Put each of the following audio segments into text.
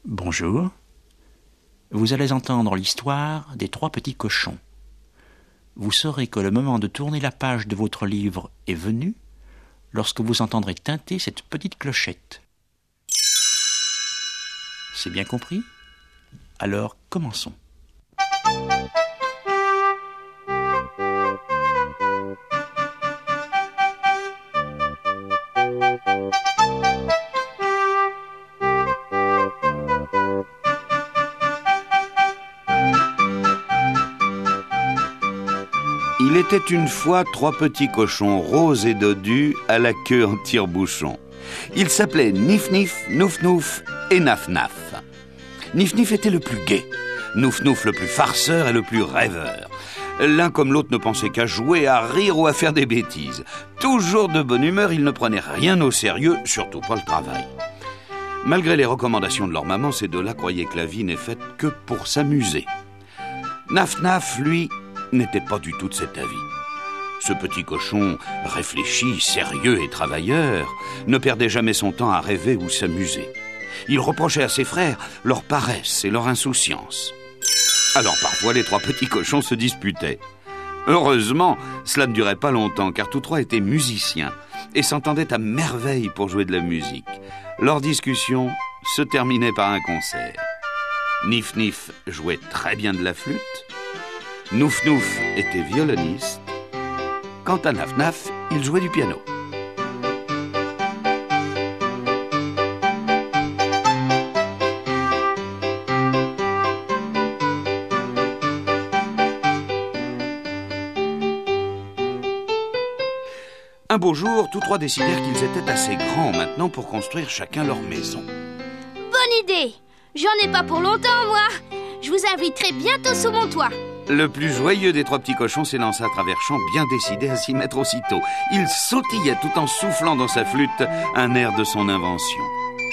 Bonjour. Vous allez entendre l'histoire des 3 petits cochons. Vous saurez que le moment de tourner la page de votre livre est venu lorsque vous entendrez tinter cette petite clochette. C'est bien compris ? Alors, commençons. Il était une fois 3 petits cochons roses et dodus à la queue en tire-bouchon. Ils s'appelaient Nif-Nif, Nouf-Nouf et Naf-Naf. Nif-Nif était le plus gai, Nouf-Nouf le plus farceur et le plus rêveur. L'un comme l'autre ne pensait qu'à jouer, à rire ou à faire des bêtises. Toujours de bonne humeur, ils ne prenaient rien au sérieux, surtout pas le travail. Malgré les recommandations de leur maman, ces deux-là croyaient que la vie n'est faite que pour s'amuser. Naf-Naf, lui, n'était pas du tout de cet avis. Ce petit cochon, réfléchi, sérieux et travailleur, ne perdait jamais son temps à rêver ou s'amuser. Il reprochait à ses frères leur paresse et leur insouciance. Alors parfois, les 3 petits cochons se disputaient. Heureusement, cela ne durait pas longtemps, car tous 3 étaient musiciens et s'entendaient à merveille pour jouer de la musique. Leur discussion se terminait par un concert. Nif-Nif jouait très bien de la flûte. Nouf-Nouf était violoniste. Quant à Naf-Naf, il jouait du piano. Un beau jour, tous 3 décidèrent qu'ils étaient assez grands maintenant pour construire chacun leur maison. Bonne idée! J'en ai pas pour longtemps, moi! Je vous inviterai bientôt sous mon toit. Le plus joyeux des 3 petits cochons s'élança à travers champs, bien décidé à s'y mettre aussitôt. Il sautillait tout en soufflant dans sa flûte un air de son invention.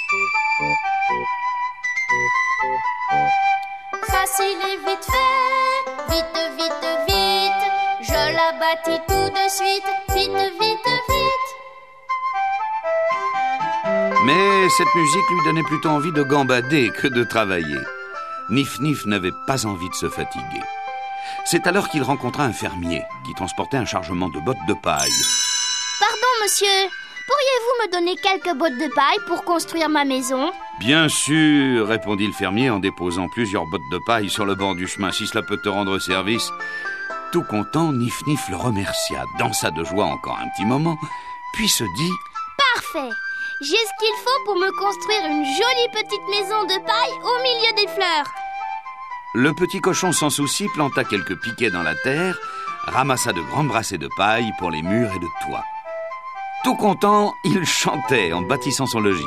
Facile et vite fait, vite, vite, vite. Je la bâtis tout de suite, vite, vite, vite. Mais cette musique lui donnait plutôt envie de gambader que de travailler. Nif-Nif n'avait pas envie de se fatiguer. C'est alors qu'il rencontra un fermier qui transportait un chargement de bottes de paille. Pardon, monsieur, pourriez-vous me donner quelques bottes de paille pour construire ma maison ? Bien sûr, répondit le fermier en déposant plusieurs bottes de paille sur le bord du chemin, si cela peut te rendre service. Tout content, Nif-Nif le remercia, dansa de joie encore un petit moment, puis se dit « Parfait ! J'ai ce qu'il faut pour me construire une jolie petite maison de paille au milieu des fleurs. » Le petit cochon sans souci planta quelques piquets dans la terre, ramassa de grandes brassées de paille pour les murs et le toit. Tout content, il chantait en bâtissant son logis.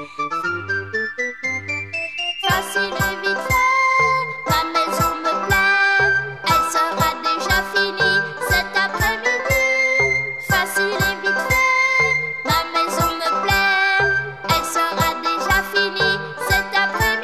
Facile et vite fait, ma maison me plaît. Elle sera déjà finie cet après-midi. Facile et vite fait, ma maison me plaît. Elle sera déjà finie cet après-midi.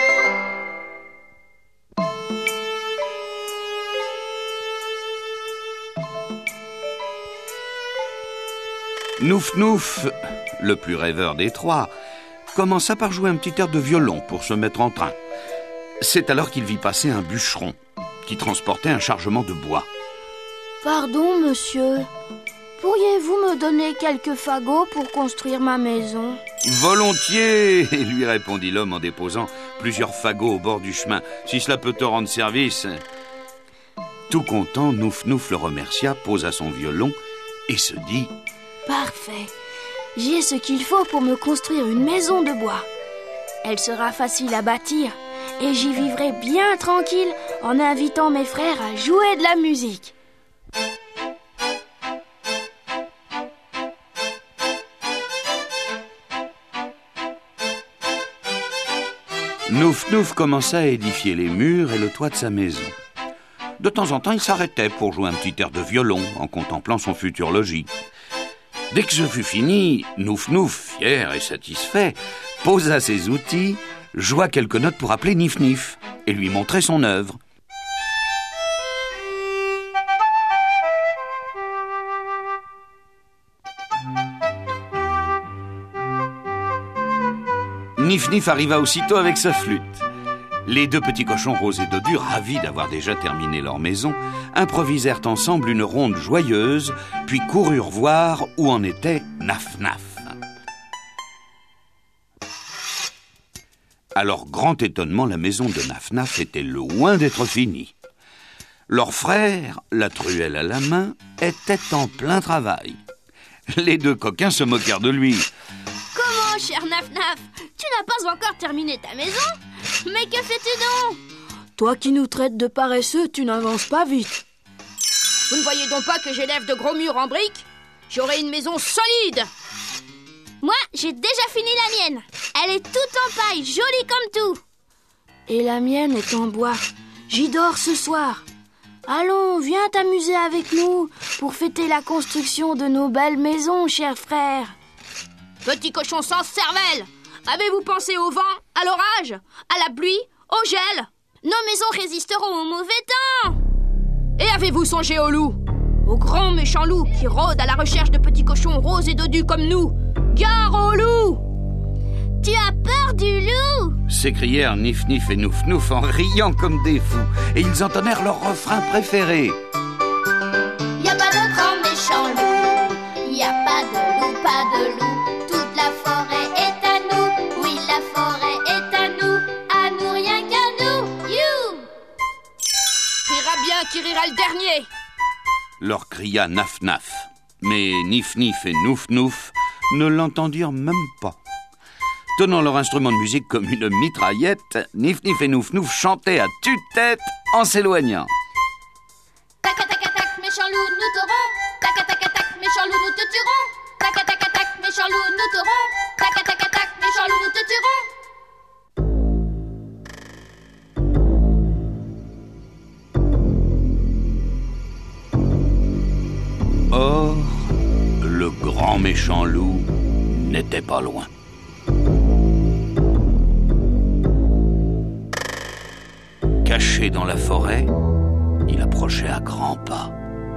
Nouf-Nouf, le plus rêveur des 3, commença par jouer un petit air de violon pour se mettre en train. C'est alors qu'il vit passer un bûcheron qui transportait un chargement de bois. Pardon, monsieur. Pourriez-vous me donner quelques fagots pour construire ma maison ? Volontiers, lui répondit l'homme en déposant plusieurs fagots au bord du chemin. Si cela peut te rendre service. Tout content, Nouf-Nouf le remercia, posa son violon et se dit « Parfait. J'ai ce qu'il faut pour me construire une maison de bois. Elle sera facile à bâtir et j'y vivrai bien tranquille en invitant mes frères à jouer de la musique. » Nouf-Nouf commença à édifier les murs et le toit de sa maison. De temps en temps, il s'arrêtait pour jouer un petit air de violon en contemplant son futur logis. Dès que ce fut fini, Nouf-Nouf, fier et satisfait, posa ses outils, joua quelques notes pour appeler Nif-Nif et lui montrer son œuvre. Nif Nif arriva aussitôt avec sa flûte. Les deux petits cochons Rose et Dodu, ravis d'avoir déjà terminé leur maison, improvisèrent ensemble une ronde joyeuse, puis coururent voir où en était Naf Naf. À leur grand étonnement, la maison de Naf Naf était loin d'être finie. Leur frère, la truelle à la main, était en plein travail. Les deux coquins se moquèrent de lui. Comment, cher Naf Naf? Tu n'as pas encore terminé ta maison? Mais que fais-tu donc? Toi qui nous traites de paresseux, tu n'avances pas vite. Vous ne voyez donc pas que j'élève de gros murs en briques? J'aurai une maison solide. Moi, j'ai déjà fini la mienne. Elle est toute en paille, jolie comme tout. Et la mienne est en bois. J'y dors ce soir. Allons, viens t'amuser avec nous pour fêter la construction de nos belles maisons, cher frère. Petit cochon sans cervelle, avez-vous pensé au vent, à l'orage, à la pluie, au gel? Nos maisons résisteront au mauvais temps. Et avez-vous songé au loup? Au grand méchant loup qui rôde à la recherche de petits cochons Rose et Dodu comme nous? Gare au loup! Tu as peur du loup? S'écrièrent Nif Nif et Nouf Nouf en riant comme des fous, et ils entonnèrent leur refrain préféré. Y a pas de grand méchant loup, y a pas de loup, pas de loup. Toute la forêt est à nous, oui la forêt est à nous rien qu'à nous. You! Criera bien qui rira le dernier. Leur cria Naf Naf, mais Nif Nif et Nouf Nouf ne l'entendirent même pas. Tenant leur instrument de musique comme une mitraillette, Nif Nif et Nouf Nouf chantaient à tue-tête en s'éloignant. Tac tac tac, méchant loup, nous t'aurons. Tac tac tac, méchant loup, nous te tuerons. Tac tac tac, méchant loup, nous t'aurons. Tac tac tac, méchant loup, nous te tuerons. Or, le grand méchant loup n'était pas loin. Caché dans la forêt, il approchait à grands pas.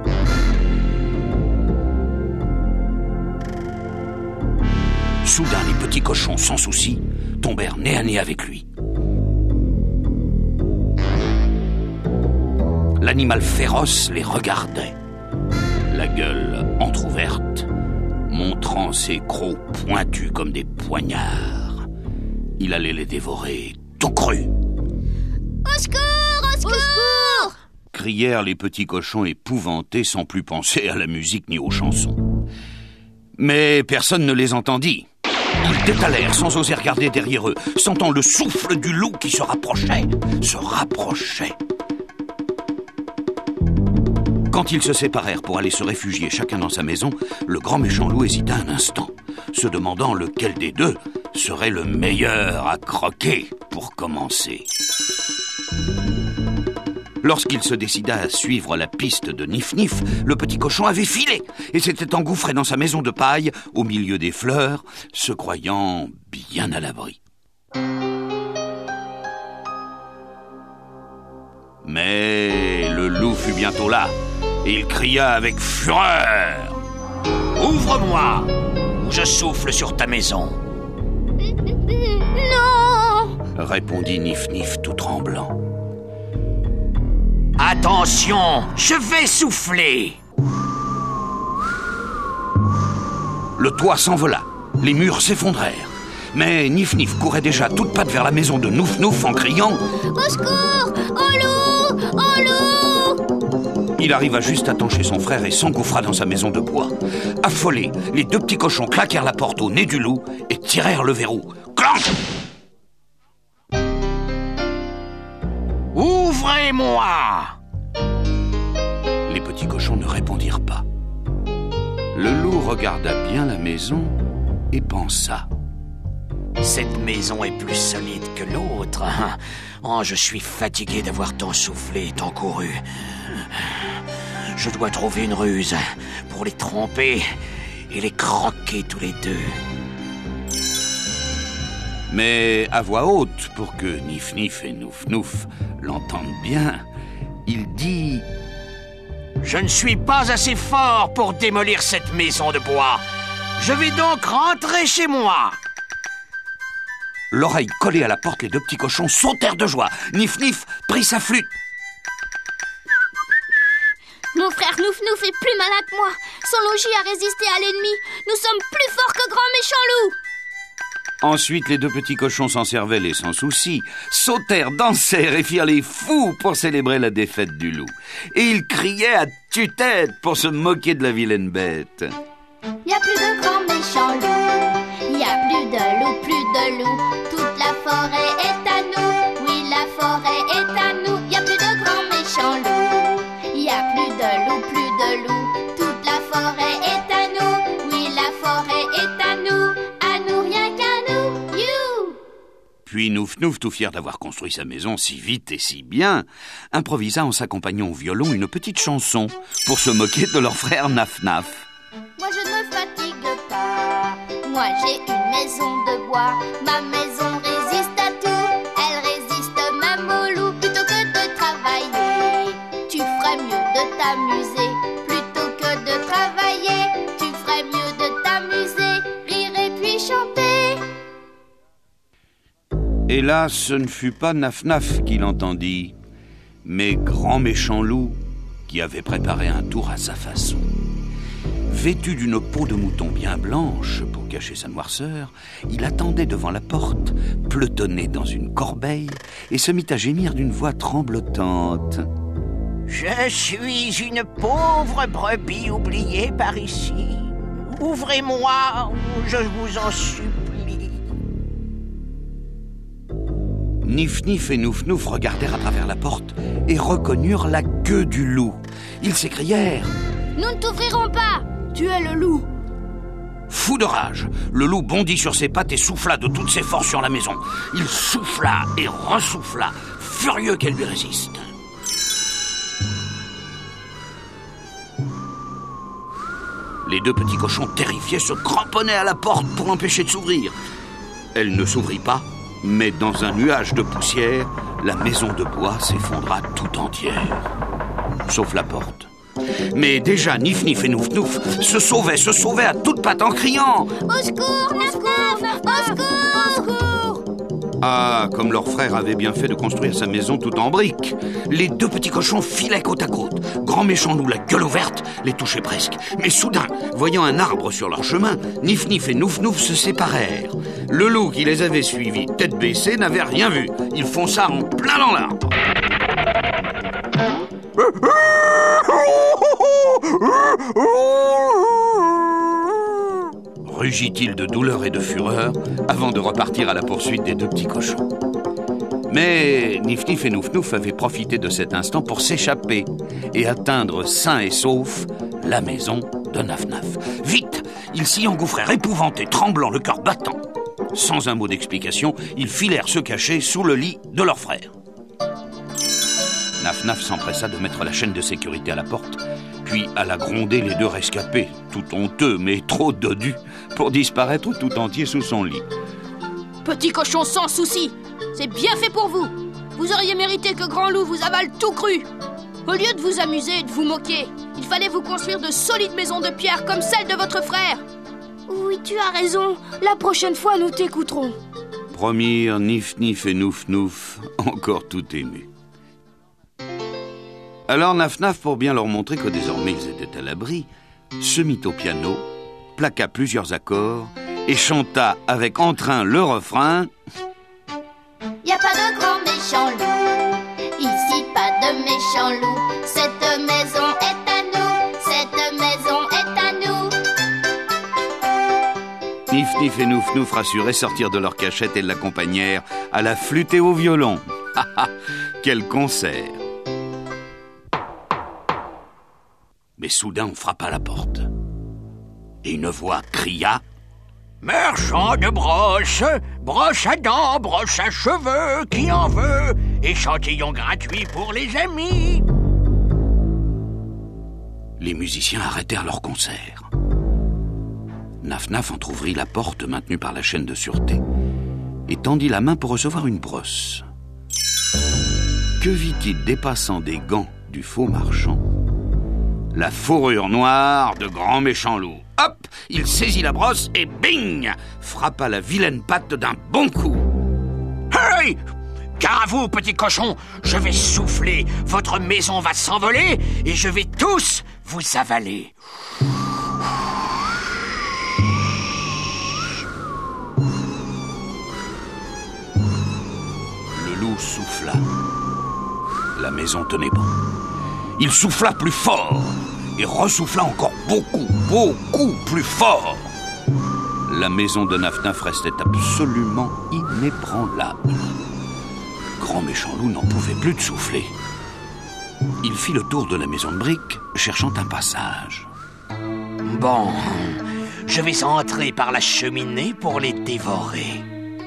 Soudain, les petits cochons, sans souci, tombèrent nez à nez avec lui. L'animal féroce les regardait, la gueule entr'ouverte, montrant ses crocs pointus comme des poignards. Il allait les dévorer tout cru. Au secours, au secours! Au secours! Crièrent les petits cochons épouvantés sans plus penser à la musique ni aux chansons. Mais personne ne les entendit. Ils détalèrent sans oser regarder derrière eux, sentant le souffle du loup qui se rapprochait. Quand ils se séparèrent pour aller se réfugier chacun dans sa maison, le grand méchant loup hésita un instant, se demandant lequel des deux serait le meilleur à croquer pour commencer. Lorsqu'il se décida à suivre la piste de Nif Nif, le petit cochon avait filé et s'était engouffré dans sa maison de paille, au milieu des fleurs, se croyant bien à l'abri. Mais le loup fut bientôt là, et il cria avec fureur. « Ouvre-moi, ou je souffle sur ta maison !» Non! Répondit Nif Nif tout tremblant. « Attention, je vais souffler !» Le toit s'envola, les murs s'effondrèrent. Mais Nif Nif courait déjà toute patte vers la maison de Nouf Nouf en criant « Au secours! Au loup! Au loup !» Il arriva juste à temps chez son frère et s'engouffra dans sa maison de bois. Affolés, les deux petits cochons claquèrent la porte au nez du loup et tirèrent le verrou. Clanc! Ouvrez-moi! Les petits cochons ne répondirent pas. Le loup regarda bien la maison et pensa. Cette maison est plus solide que l'autre. Oh, je suis fatigué d'avoir tant soufflé et tant couru. Je dois trouver une ruse pour les tromper et les croquer tous les deux. Mais à voix haute, pour que Nif Nif et Nouf Nouf l'entendent bien, il dit... Je ne suis pas assez fort pour démolir cette maison de bois. Je vais donc rentrer chez moi. L'oreille collée à la porte, les deux petits cochons sautèrent de joie. Nif Nif prit sa flûte. Mon frère Nouf Nouf est plus malin que moi. Son logis a résisté à l'ennemi. Nous sommes plus forts que Grand Méchant Loup. Ensuite, les deux petits cochons sans cervelle et sans souci sautèrent, dansèrent et firent les fous pour célébrer la défaite du loup. Et ils criaient à tue-tête pour se moquer de la vilaine bête. Y a plus de Grand Méchant Loup. Y a plus de loup, plus de loup. Toute la forêt est à nous. Oui, la forêt est à nous. Y a plus de Grand Méchant Loup. Y a plus de loup, plus de loup. Toute la forêt est à nous. Oui, la forêt est à nous. À nous, rien qu'à nous. You! Puis Nouf Nouf, tout fier d'avoir construit sa maison si vite et si bien, improvisa en s'accompagnant au violon une petite chanson pour se moquer de leur frère Naf Naf. Moi je ne me fatigue pas. Moi j'ai une maison de bois. Ma maison résiste à tout. Elle résiste même au loup. Plutôt que de travailler, tu ferais mieux de t'amuser. Plutôt que de travailler, tu ferais mieux de t'amuser. Rire et puis chanter. Hélas, ce ne fut pas Naf Naf qui l'entendit, mais Grand Méchant Loup qui avait préparé un tour à sa façon. Vêtu d'une peau de mouton bien blanche pour cacher sa noirceur, il attendait devant la porte, pelotonné dans une corbeille, et se mit à gémir d'une voix tremblotante. Je suis une pauvre brebis oubliée par ici. Ouvrez-moi, je vous en supplie. Nif Nif et Nouf Nouf regardèrent à travers la porte et reconnurent la queue du loup. Ils s'écrièrent « Nous ne t'ouvrirons pas! Tu es le loup !» Fou de rage, le loup bondit sur ses pattes et souffla de toutes ses forces sur la maison. Il souffla et ressouffla, furieux qu'elle lui résiste. Les deux petits cochons terrifiés se cramponnaient à la porte pour l'empêcher de s'ouvrir. Elle ne s'ouvrit pas, mais dans un nuage de poussière, la maison de bois s'effondra tout entière, sauf la porte. Mais déjà, Nif Nif et Nouf Nouf se sauvaient à toutes pattes en criant « Au secours, Naf Naf! Au secours! Au secours !» Ah, comme leur frère avait bien fait de construire sa maison tout en briques. Les deux petits cochons filaient côte à côte. Grand Méchant Loup, la gueule ouverte, les touchait presque. Mais soudain, voyant un arbre sur leur chemin, Nif Nif et Nouf Nouf se séparèrent. Le loup qui les avait suivis, tête baissée, n'avait rien vu. Il fonça en plein dans l'arbre. Rugit-il de douleur et de fureur avant de repartir à la poursuite des deux petits cochons. Mais Nif Nif et Nouf Nouf avaient profité de cet instant pour s'échapper et atteindre sains et saufs la maison de Naf Naf. Vite, ils s'y engouffrèrent épouvantés, tremblants, le cœur battant. Sans un mot d'explication, ils filèrent se cacher sous le lit de leur frère. Naf Naf s'empressa de mettre la chaîne de sécurité à la porte, puis alla gronder les deux rescapés, tout honteux mais trop dodus, pour disparaître tout entier sous son lit. Petit cochon sans souci, c'est bien fait pour vous. Vous auriez mérité que Grand Loup vous avale tout cru. Au lieu de vous amuser et de vous moquer, il fallait vous construire de solides maisons de pierre comme celle de votre frère. Oui, tu as raison. La prochaine fois, nous t'écouterons. Promirent Nif Nif et Nouf Nouf, encore tout émus. Alors Naf Naf, pour bien leur montrer que désormais ils étaient à l'abri, se mit au piano, plaqua plusieurs accords et chanta avec entrain le refrain. Y a pas de grand méchant loup, ici pas de méchant loup. Cette maison est à nous, cette maison est à nous. Nif Nif et Nouf Nouf, rassurés, sortirent de leur cachette et l'accompagnèrent à la flûte et au violon. Ah ah, quel concert! Mais soudain, on frappa à la porte. Et une voix cria « Marchand de broche, broche à dents, broche à cheveux, qui en veut? Échantillon gratuit pour les amis !» Les musiciens arrêtèrent leur concert. Naf Naf entr'ouvrit la porte maintenue par la chaîne de sûreté et tendit la main pour recevoir une brosse. Que vit-il dépassant des gants du faux marchand? La fourrure noire de Grand Méchant Loup. Hop! Il saisit la brosse et bing! Frappa la vilaine patte d'un bon coup. Oui, car à vous, petits cochons, je vais souffler, votre maison va s'envoler et je vais tous vous avaler. Le loup souffla. La maison tenait bon. Il souffla plus fort et ressouffla encore beaucoup, beaucoup plus fort. La maison de Naf-Naf restait absolument inébranlable. Grand méchant loup n'en pouvait plus de souffler. Il fit le tour de la maison de briques, cherchant un passage. Bon, je vais entrer par la cheminée pour les dévorer.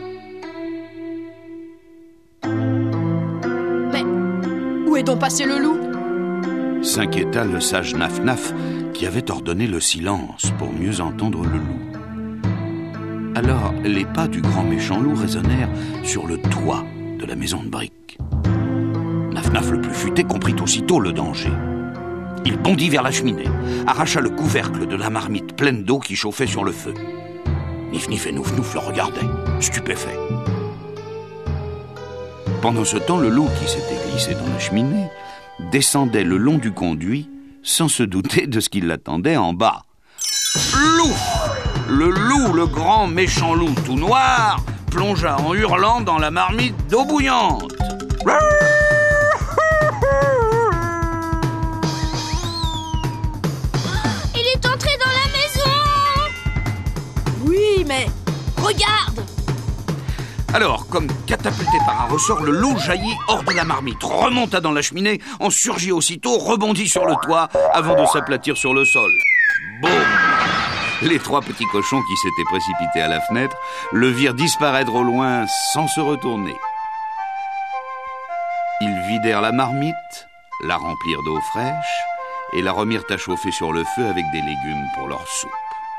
Mais où est donc passé le loup? S'inquiéta le sage Naf-Naf, qui avait ordonné le silence pour mieux entendre le loup. Alors, les pas du grand méchant loup résonnèrent sur le toit de la maison de briques. Naf-Naf le plus futé comprit aussitôt le danger. Il bondit vers la cheminée, arracha le couvercle de la marmite pleine d'eau qui chauffait sur le feu. Nif-Nif et Nouf-Nouf le regardaient, stupéfaits. Pendant ce temps, le loup qui s'était glissé dans la cheminée descendait le long du conduit sans se douter de ce qui l'attendait en bas. Loup! Le loup, le grand méchant loup tout noir, plongea en hurlant dans la marmite d'eau bouillante. Il est entré dans la maison! Oui, mais regarde! Alors, comme catapulté par un ressort, le loup jaillit hors de la marmite, remonta dans la cheminée, en surgit aussitôt, rebondit sur le toit avant de s'aplatir sur le sol. Boum! Les trois petits cochons qui s'étaient précipités à la fenêtre le virent disparaître au loin sans se retourner. Ils vidèrent la marmite, la remplirent d'eau fraîche et la remirent à chauffer sur le feu avec des légumes pour leur soupe.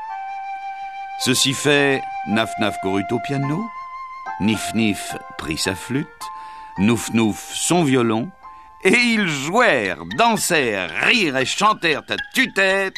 Ceci fait, Naf-Naf courut au piano, Nif-Nif prit sa flûte, Nouf-Nouf son violon, et ils jouèrent, dansèrent, rirent et chantèrent à tue-tête.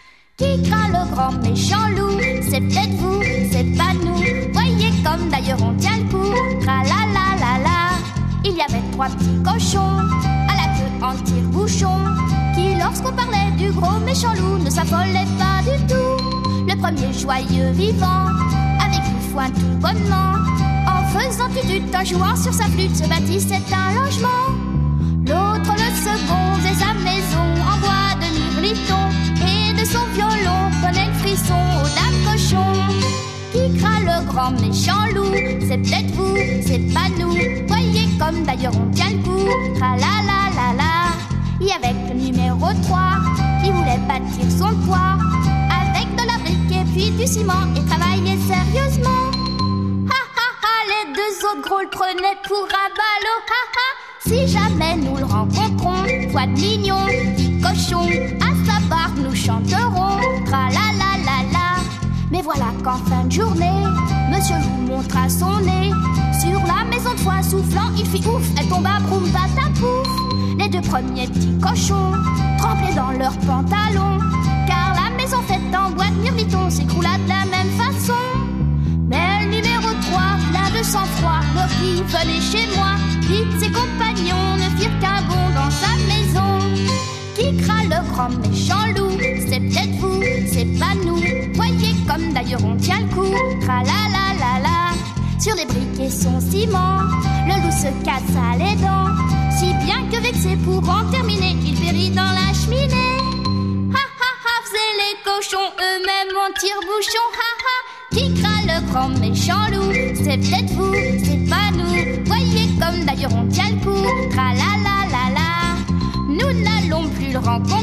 Qui craint le grand méchant loup? C'est peut-être vous, c'est pas nous. Voyez comme d'ailleurs on tient le coup. Tra-la-la-la-la. Il y avait trois petits cochons à la queue en tire-bouchon qui, lorsqu'on parlait du gros méchant loup, ne s'affolaient pas du tout. Le premier joyeux vivant, avec du foin tout bonnement, en faisant tutut, en jouant sur sa flûte, se bâtissait un logement. L'autre, le second, faisait sa maison en bois de mirliton, et de son violon donnait le frisson aux dames cochons. Qui craint le grand méchant loup? C'est peut-être vous, c'est pas nous. Voyez comme d'ailleurs on tient le coup. Tra-la-la-la-la. Il y avait le numéro 3 qui voulait bâtir son toit avec de la brique et puis du ciment et travailler sérieusement. Ha ha ha, les deux autres gros le prenaient pour un ballot. Ha ha, si jamais nous le rencontrons, voix de mignon, petit cochon, à sa barbe nous chanterons. Tra-la-la-la-la. Mais voilà qu'en fin de journée, Monsieur Loup montra son nez sur la maison de foin soufflant, il fit ouf, elle tomba broum patapouf. Les deux premiers petits cochons tremplaient dans leurs pantalons, car la maison faite en bois de mirliton s'écroula de la même façon. Mais le numéro 3, plein de sang-froid, leur dit venez chez moi. Vite ses compagnons ne firent qu'un bond dans sa maison. Qui craint le grand méchant loup? C'est peut-être vous, c'est pas nous. Voyez comme d'ailleurs on tient le coup. Tra-la-la-la-la. Sur les briques et son ciment, le loup se cassa les dents, si bien que vexé pour en terminer, il périt dans la cheminée. Ha ha ha, faisaient les cochons eux-mêmes en tire-bouchon. Ha ha, qui craint le grand méchant loup? C'est peut-être vous, c'est pas nous. Voyez comme d'ailleurs on tient le coup. Tra-la-la-la-la. Nous n'allons plus le rencontrer.